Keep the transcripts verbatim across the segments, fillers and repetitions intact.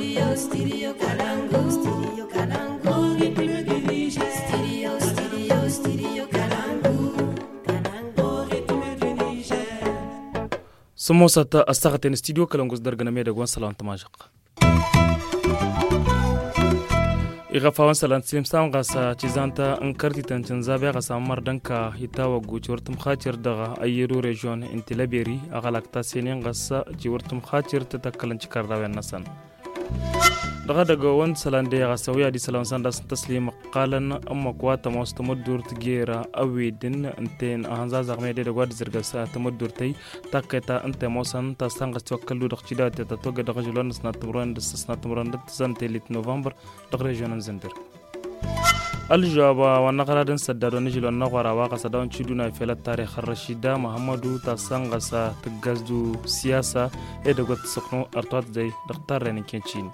Studio, studio Kalangu. Studio Kalangu. Rythme du Niger. Studio, studio, studio Kalangu. Kalangu, rythme du Niger. سموسة استغتن استديو كلام قصدر جنامي دعوان سلام تماجق. إغفاوان سلام سلام سام غاسا تيزانتا انكرتي تنتنزابي غاسا مردنكا يتاوى جوتورتم خاطر دغا أيرو ريجون انتلابيري أغلاقتا سينين غاسا جورتم خاطر تتكلن شكراوي النسان. دغا دغوان سلاندي غاساويا دي سلام سانداس تسليم قالن أما قواتا موس تمدور تجيرا أويدن انتين أهانزا زغميدي دغواد زرغسا تمدور تي تاكيتا انت موسان تاستانغس توكلو دغشيدات تتوغ دغجلون نسنا تمران دسسنا تمران دتزان تيليت نوفمبر دغ ريجون زندر الجوابا ونقرادن سدادو نجلو نغورا واقا سداون تشيدونا في التاريخ الرشيدة محمدو تاسانغسا تغزدو سياسة ايدغو تسقنو ارتوات زي دختار ريني كينشين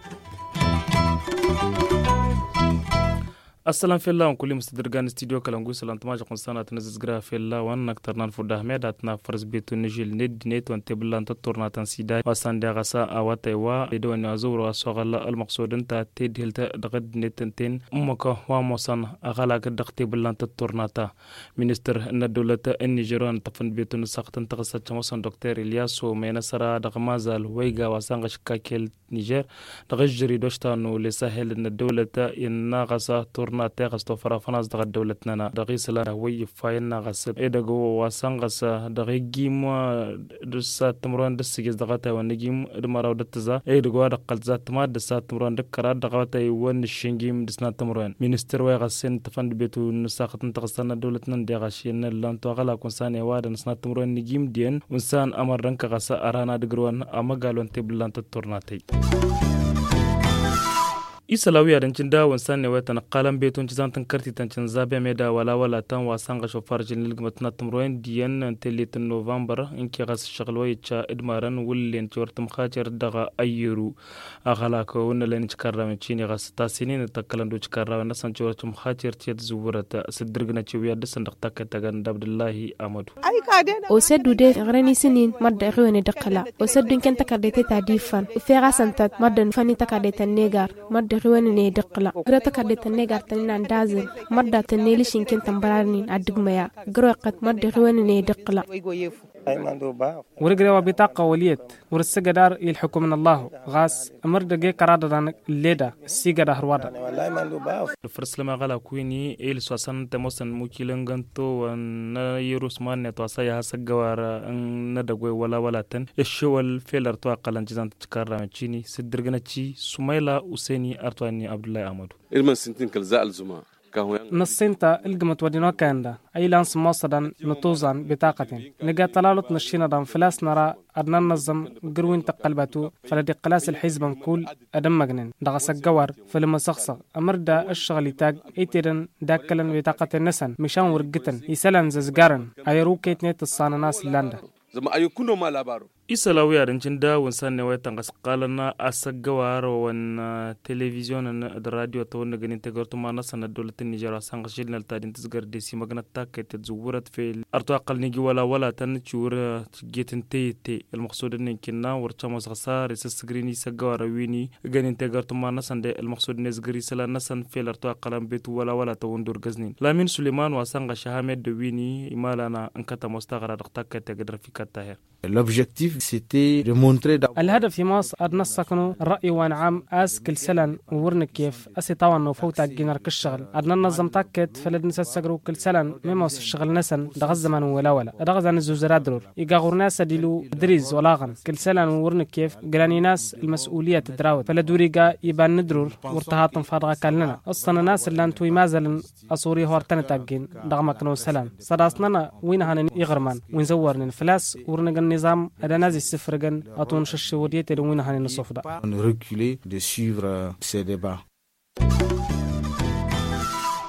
السلام في الله وكل مستدرجان استديو كلامغو سلام تماج قنصانة نززغرا في الله وان نكترنا الفوده ميداتنا فرز بيتو نجيل ند نيت وان تبلان تطورنا تنسيدا وسان دغسا اواتيوا يدون ازور وسوغل المقصود انت تدهلت دغد نتنتين امك واموسن اغلاق دغتي بلان تطورنا تا منستر ان الدوله النيجيريان تفن بيتو نسقتن تغسا تشمسن دكتور الياسو مينسرا دغمازال ويغا وسان شكاكل نيجر دغجري دوشتانو لسهل ان الدوله ان غسا ناتي غستو فرافناز دغ دولتنا دغيس لا وي فاينا غسب ادغو واسانغس دغيجيم دسا تمرون دسجز دغتا ونجيم دمراو دتزا ادغو دقلزات ما دسا تمرون دكرا دغتا ون شينجيم دسنا تمرون مينستر وي غسن تفند بيتو نساختن تغسنا دولتنا دغاشين لانتو غلا كونسان واد نسنا تمرون نجيم دين انسان امر رنك غسا ارانا دغروان اما غالون تبلان تطورناتي إسلاوية دنجندا وإنسان نويتنا قالم بيتون جزان تنكرتي تنجنزابي ميدا ولا ولا تان واسانغ شوفارج نلقمتنا تمروين ديان انتليت نوفمبر انكي غاس الشغلوية تشا ادماران واللي انتورتم خاجر دغا ايرو اغلاكو ونالين تشكارا من تشيني غاس تاسينين تاكلندو تشكارا نسان تشورتم خاجر تياد زورة سدرقنا تشويا دسان دقتاك تاقان دابد الله آمدو وسدو دي غراني سنين مدى غيواني دقلا وسدو انكن تكارديتي تاديفان وفيغا سانتات مدى نفاني تكارديتا النيغار مدى غيواني دقلا غرا تكارديتا النيغار تنين دازل مدى تنيلي شنكين تنبرارنين عدقميا غرا قد مدى غيواني دقلا ورقرا وبطاقة وليت ورسجدار يلحكم من الله غاس أمر دقيق قرادة الليدة السيجدة هروادا الفرس لما غلا كويني إيل سواسان تموسن موكيلنغانتو ونا يروسمان نتواسايا هسجوار ندقوي ولا ولا تن الشوال فيلر تواقلن جزان تكرر متشيني سدرجناتشي سميلا وسيني أرتواني عبد الله أحمد إلمن سنتين كالزاء الزما نصينتا القمت ودينو كاندا أي لانس مصدان نطوزان بطاقة نجا طلالت نشينا دان فلاس نرى أدنا نظم قروين تقلباتو فلدي قلاس الحزب نقول أدم مجنن دغس الجوار فلما سخص أمر دا الشغل تاج إيترن داكلن بطاقة النسن مشان ورقتن يسلن ززجارن أيروكيت نت الصانناس لاندا زما أيكونوا ما لابارو إسلاوية دنجندا وإنسان نويتان قالنا أسجوار ون تلفزيون الراديو تون جنين تجرتو ما نصنا الدولة النيجر سانغشيلنا التادين تزجر ديسي مجنى تاك تزورت في أرتواق النيجي ولا ولا تنشور جيتن تي تي المقصود إن كنا ورشام صغار يسسجريني سجوار ويني جنين تجرتو ما نصنا المقصود نزجري سلا نصن في الأرتواق الام بيت ولا ولا توندور جزنين لامين سليمان وسانغ شهامد ويني إمالنا أنكتا مستغرق تاك تقدر في كتاهر. L'objectif c'était de montrer الهدف في مصر أدنى السكنو الرأي وانعام أس كل سلن وورن كيف أسي طوان وفوتا جينر كالشغل أدنى النظم تاكد فلد نسا سجرو كل سلن مموس الشغل نسن دغز زمان ولا ولا دغز عن الزوزرات درور يقاغور ناس ديلو دريز ولاغن كل سلن وورن كيف جراني ناس المسؤولية تدراوت فلدوريجا يبان ندرور ورتهاتن فارغة كلنا أصلا ناس اللي أنتوي مازلن أصوري هورتن تاجين دغمك نو سلام صداصنا وين هن يغرمان وين زورن فلاس ورن النظام أدنى زي السفر جن أتون شش وديت لوين هن الصف ده. reculer de suivre ces débats.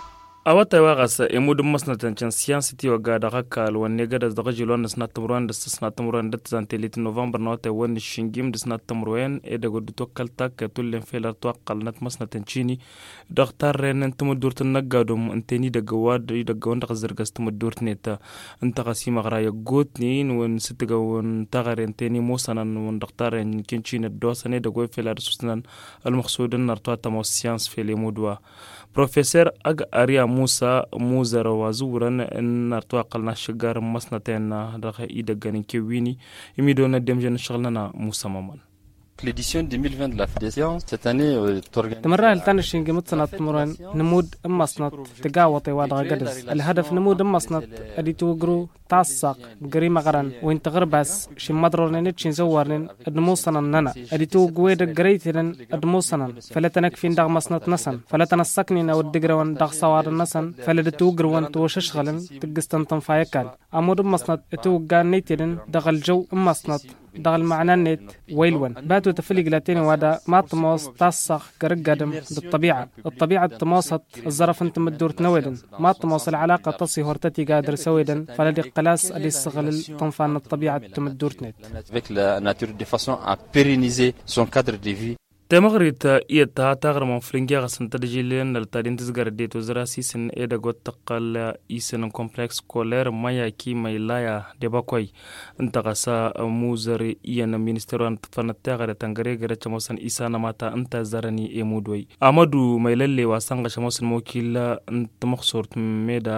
awata wagas emud masnatan chan science ti waga daga kal wanne gada daga jilon sna tamruan da sna tamruan da zantelit november nota wan shingim da sna tamruan e daga duto kalta ka tullen felar to qalnat masnatan chini daktar ren antum durtan nagadum anteni daga wad daga wanda qazirgas tum durtneta anta qasima qara yagotni wan sitga wan tagaren teni musanan wan daktar en kinchina dosane daga felar susnan al maqsudan narto tamo science fele mudwa professeur ag aria musa muzara wazuran narto qalna shigar masnaten daga ida ganin kewini imidona demjen shaghlana musa maman. L'édition deux mille vingt de la Fête des Sciences cette année est organisée. تمرها التنشين قمت سنة مرن نمود مصنط تجاوطي وضع قدس الهدف نمود مصنط أدي توجرو تعصق قريمة غران وين تغربس شي مضرورن نتشين زورن أدموصنا ننا أدي توجويد قريتن أدموصنا فلا تنكفين دغ مصنط نسن فلا تنسقني نود دقروان دغ صوار النسن فلا توجروان توشش غلن تجستن تنفايكال أمود مصنط توجان نيتن دغ الجو مصنط دغ المعنى نت ويلون باتو تفلق لاتين وادا ما تموس تصخ قرقدم بالطبيعة الطبيعة تموصت الظرف انت مدور تنويدن ما تموس العلاقة تصي هورتتي قادر سويدن فلدي قلاس اللي استغل تنفان الطبيعة تمدور تنت avec la nature de façon à pérenniser son cadre de vie. تمغريت إيتا تغرم فرنجا غسن تدجيلين التادين تزغر ديتو زراسي سن إيدا غوت تقال إيسن كومبلكس كولير مايا كي مايلايا ديباكوي انت غسا موزر إيانا مينستيروان فنتاغر تنغري غير چموسن إيسانا ماتا انت زراني إيمودوي أمدو ميلالي واسنغ شموسن موكيلا انت مخصورت ميدا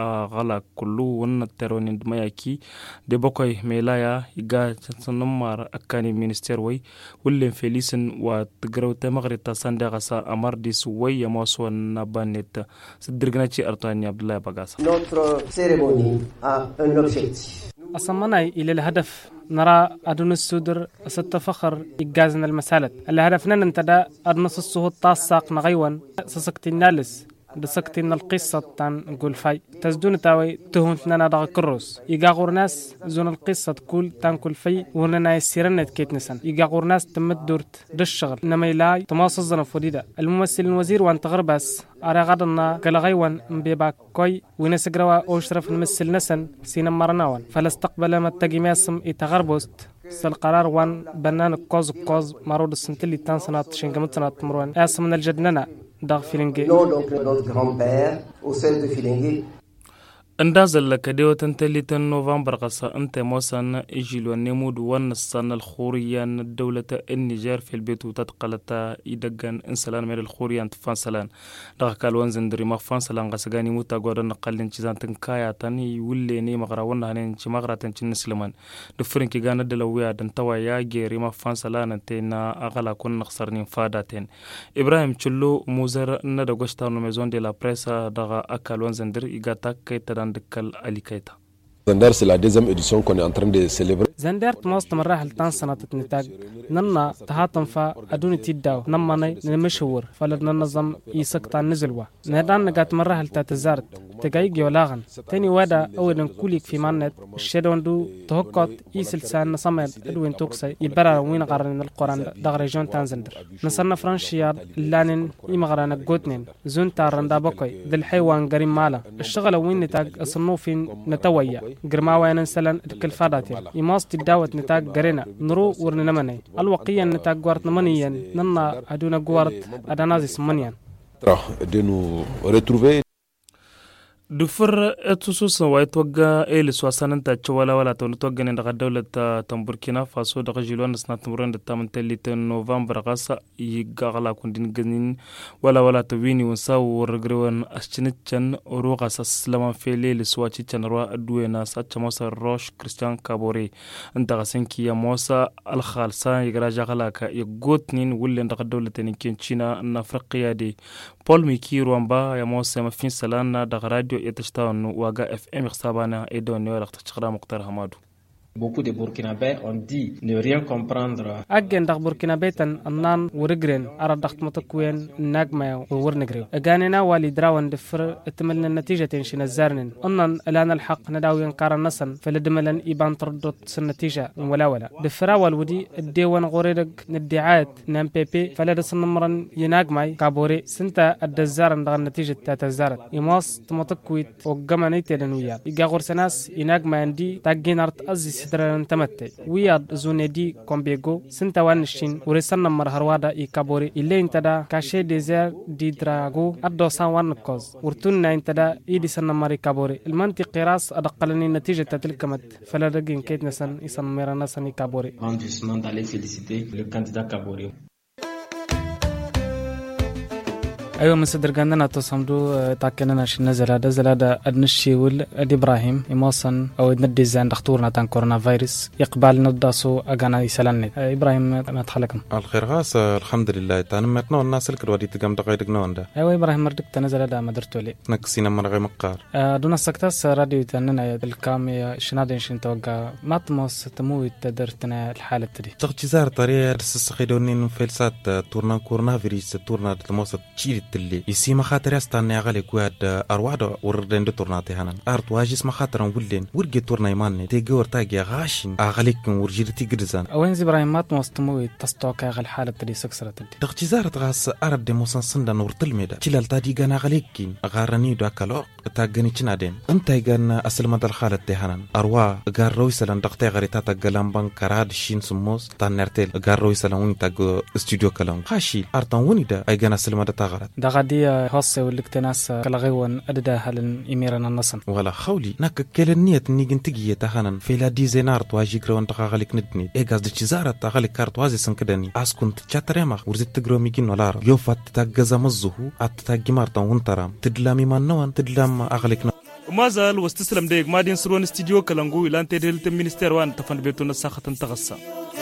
غلا كلو ون التيرونين مايا كي ديباكوي ميلايا إيغا نمار أكاني مينستيروي ولين فيليسن و تقرأ تمغري تصندق غسا أمردي سوي موسو نبانيت سدرغناتي أرطاني عبد الله بغاسا. Notre cérémonie a un objectif. أصمنا إلى الهدف نرى أدون السودر ستفخر إجازنا المسالة الهدف ننتدى أدنص الصهود تاساق نغيوان سسكتي نالس دسكتين القصة تان نقول فاي تزدون تاوي تهونتنا دغ كروس يقاغور ناس زون القصة كل تان كل في وننا يسيرنت كيت نسن يقاغور ناس تمت دورت دالشغل إنما يلاي تماص الزنا فديدة الممثل الوزير وان تغربس أرى غدنا قلغيوان مبيبا كوي ونسقروا أوشرف نمثل نسن سينا مرناوان فلاستقبل ما التقيماسم يتغربوست القرار وان بنان كوز كوز مرود السنتلي تان سنات شنقمت سنات مروان آسم من الجدننا داغ فيلنجي اندازل كديو تنتلي تن نوفمبر قصة انت موسان اجيل ونمود ونصان الخوريان الدولة النيجر في البيت وتتقلتا يدقن انسلان من الخوريان تفان سلان داغ كالوان زندري مغفان سلان غسقاني موتا قودن نقلن چيزان تنكايا تاني يولي ني مغراون هنين چي مغرا تنچن نسلمان دفرين كي غانا دلويا دن توايا جيري مغفان سلان انتينا اغلا كون نخسر نفاداتين إبراهيم چلو موزر ندا غشتانو ميزون دي لا بريسا داغ اكالوان زندر يغاتا كيتدان دكال أليكيتا. Zandar, c'est la deuxième édition qu'on est en train de célébrer. زندر تماس مراحل تان سنة نتاج ننا تهاتم فا أدوني تيداو نماني نمشهور فلدنا نظام يسقطان نزلوا نهدان نقات مراحل تاتزارت تجايج ولاغن تاني وادا أولاً كوليك في مانت الشدون دو تهكت يسل سان نصمد أدوين توكسي يبرر وين قرن القرآن دغ ريجون تان زندر نصرنا فرنشيار لانن يمغرانا جوتنين زون تارن دابوكي ذي الحيوان قريم مالا الشغل وين نتاج الصنوفين نتويا قرماوين انسلن الكل فاداتين يماس تداوت نتاج قرينا نرو ورنمني الوقيا نتاج قوارت منيا ننا أدونا قوارت أدانازي سمنيا de nous retrouver. دفر اتوسوس وايتوغا ايل سواسان تا ولا ولا تونتوغا ندغ دولة تمبوركينا فاسو دغ جيلون سنا تمرن دتامن تلي نوفمبر غاسا يغاغلا كوندين غنين ولا ولا تويني ونساو ورغرون اشتنچن روغاس سلام فيلي لسواتي تنروا ادوينا ساتشموس روش كريستيان كابوري انت غسنكي يا موسى الخالصا يغراجا غلاكا يغوتنين ولين دغ دولة نكينشينا نافريقيا دي بول ميكي روامبا يا موسى مفين سلانا دغ راديو يتشتاون واغا اف ام حسابانا ايدون يورق تشخرا مختار حمادو Beaucoup de Burkinabés ont dit ne rien comprendre. أجن دغ بوركينابيتن أنان ورجرين أرى دغت متكوين نجمة وورنجريو أجاننا والي دراون دفر اتملنا النتيجة شين الزارنين أنن الآن الحق نداوي نقار النسن فلدملن إبان تردد النتيجة ولا ولا دفرا والودي الديوان غوريدك ندعات نام بي بي فلدس النمرن يناجماي كابوري سنتا الدزارن دغ النتيجة تتزارت يماس تمتكويت وجماني تلنويا يجا غورسناس يناجما عندي تاجين أرت أزي سدرن تمتي وياد زوني دي كومبيغو سنتا وانشين ورسن نمر هروادا يكابوري إلي انتدا كاشي ديزير دي دراغو أدو سان وان كوز ورتونا انتدا إيدي سن نمر يكابوري المنطق راس أدقلني النتيجة تتلكمت فلا رجين كيت نسن يسن ميرانا سن يكابوري Justement d'aller féliciter le candidat Kabore. أيوة مصدر قندنا تصمدو تاكلنا شي نزل هذا نزل هذا النشي ول إبراهيم إماصن أو ندي زين دكتورنا تان كورونا فيروس يقبل نداسو أجانا يسلني إبراهيم ما تحلكم الخير غاس الحمد لله تان متنو الناس الكل ودي تقام دقيق نوندا أيوة إبراهيم مردك تنزل هذا ما درتو لي نكسينا من غير مقار دون السكتاس راديو تننا الكام شنادين شن توقع ما تموس تموي تدرتنا الحالة تدي تغتزار طريقة السخيدونين فلسات تورنا كورونا فيروس تورنا تموس تشيل اللي يسي مخاطر يستاني على كواد أرواد وردين دتورناتي هنن أرت واجس مخاطر ولين ورجع تورنا يماني تيجور تاجي غاشين أغليك ورجيتي جرزان وين إبراهيم ما تموستموي تستوك على الحالة تدي سكسرة تدي تغتزار تغاس أرد دموسان سندا نور تلميدا تلال تادي جانا غليكين غارني دا كلو تاجني تنادين أنت يجانا أصل مدى الحالة تهنن أروا غار رويسلان دقتي غريتا تجلام بان كراد شين سموس تانرتيل غار رويسلان وين تاج استوديو كلام خاشي أرتان وني دا أيجانا أصل مدى تغرد غادي هوسي ولكتناس كلاغيون أددا هلن إميرنا النصن ولا خولي ناك كلنية نيجن تجيه تهانن في لا ديزينار تواجي جرون تغالك ندني إيجاز دشيزارة تغالك كارتوازي سنكدني أسكنت تشاتريما ورزت تجرو ميجين ولار يوفات تتجزا مزهو أتتجي مارتان ونترام تدلامي منوان تدلام أغلك ن ما زال واستسلم ديك ما دين سروان استديو كلانغو إلى أن تدل تمينستير وان تفن بيتون الساخة تغصى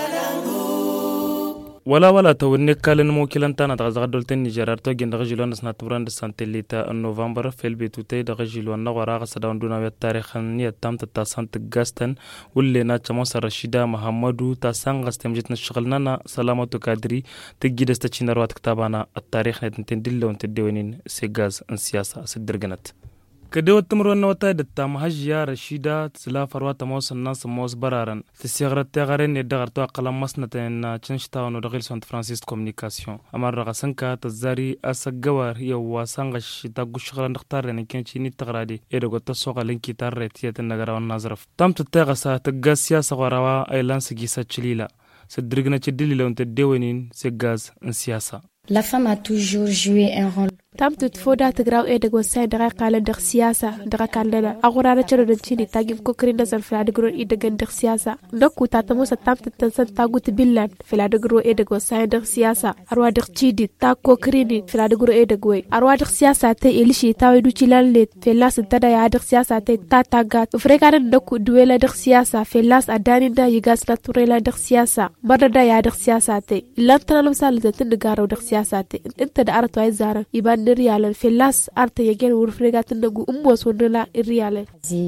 ولا ولا تونك كالن موكلن تانا تغزغدولتن نيجيرار توجين دغجلون سنه تبران سانتليتا نوفمبر في البيتوتي دغجلون نغرا غسداون دونا التاريخ نيه تام تاسانت غاستن ولنا تشموس رشيدا محمدو تاسان غستم جتنا شغلنا سلامتو كادري تجيدستشين روات كتابانا التاريخ نتندلون تديونين سيغاز ان سياسه سدرغنت كدو تمرون نوتا دتا مهجيا رشيدا تسلا فروات موس الناس موس برارن تسيغر تغارن يدغرتو قلم مسنتن تشنشتاون ودغيل سانت فرانسيس كومونيكاسيون امر رغسنكا تزاري اسغوار يو واسانغش تاغو شغل نختار ان كانشيني تغرادي ايدغو تسوق لينكي تاريتيت النغراو نازرف تم تتغسا تغاسيا سغراوا ايلانس جيسا تشليلا سدرغنا تشدلي لون تديونين سيغاز ان سياسه. La femme a toujours joué un rôle. تامت تفودا تقراو إيدك وسائل دقائق على دق سياسة دقائق على أغرار تشرو دنشيني تاجم كوكري نزل في العدقرو إيدك دق سياسة نكو تاتموسا تامت تنسان تاغو تبلان في العدقرو إيدك وسائل دق سياسة أروا دق تشيدي تا كوكريني في العدقرو إيدك وي أروا دق سياسة تي إليشي تاوي دو تشيلان ليت في اللاس انتدا يا دق سياسة تي تا تاغات وفريقانا نكو دويلا دق سياسة في اللاس أداني دا يغاس ناتوريلا دق سياسة مرة دا يا دق سياسة تي إلا تنالو سالة تندقارو دق سياسة تي انت دا أرتو عزارة يبان نريالا في اللاس أرتو يجين ورفريقات نغو أموس ونلا الريالا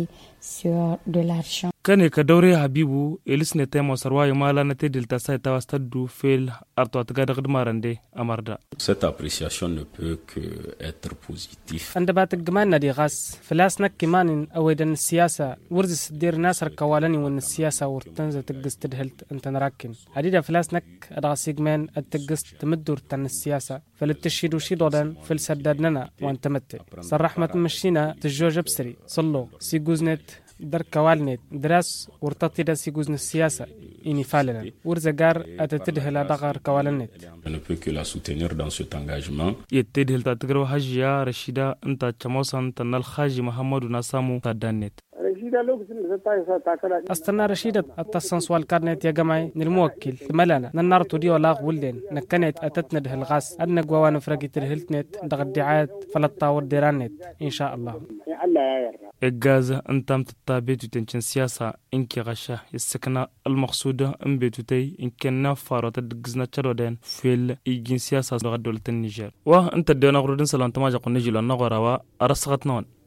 sur de l'argent. كان كدوري حبيبو إليسنة تيمو سرواي مالا نتدل تساي تواستدو فيل أرتو أتغاد غدمارندي أمردا. Cette appréciation ne peut que être positive. عند بات الجمال ندي غاس فلاس نك كمان أويدن السياسة ورز دير ناس ركوالني وإن السياسة ورتنزل تجس تدهلت أنت نراكن عديدة فلاس نك أدغس جمان التجس تمدور تن السياسة فلتشيد وشيد ودن فلسددنا وأنت مت صرح ما تمشينا تجوج بسري صلوا سيجوزنت در كوالنت دراس ورتطي دا سيجوزن السياسة إني فعلنا ورزجار أتتدهل دغر كوالنت. On ne peut que la soutenir dans cet engagement. يتدهل تتجرو هجيا رشيدا أنت تموسن تنال خاجي محمد ناسامو تدانت. أستنا رشيدة التصنص والكارنت يا جماعي الموكل ملانا ننار تودي ولا ولين نكنت أتتنا ده الغاز أدنا جوان فرقي ترهلتنت دغدعات فلتطاور ديرانت إن شاء الله. الجاز أنتم تتابعوا تنشن سياسة إنك غشة السكنة المقصودة أم بيتوتي إن كنا فارة تدقزنا تشرودين في الإيجين سياسة دولة النيجر. وأنت دينا غرودن سلام تماجا قنجيل النغراوا أرسغت نون.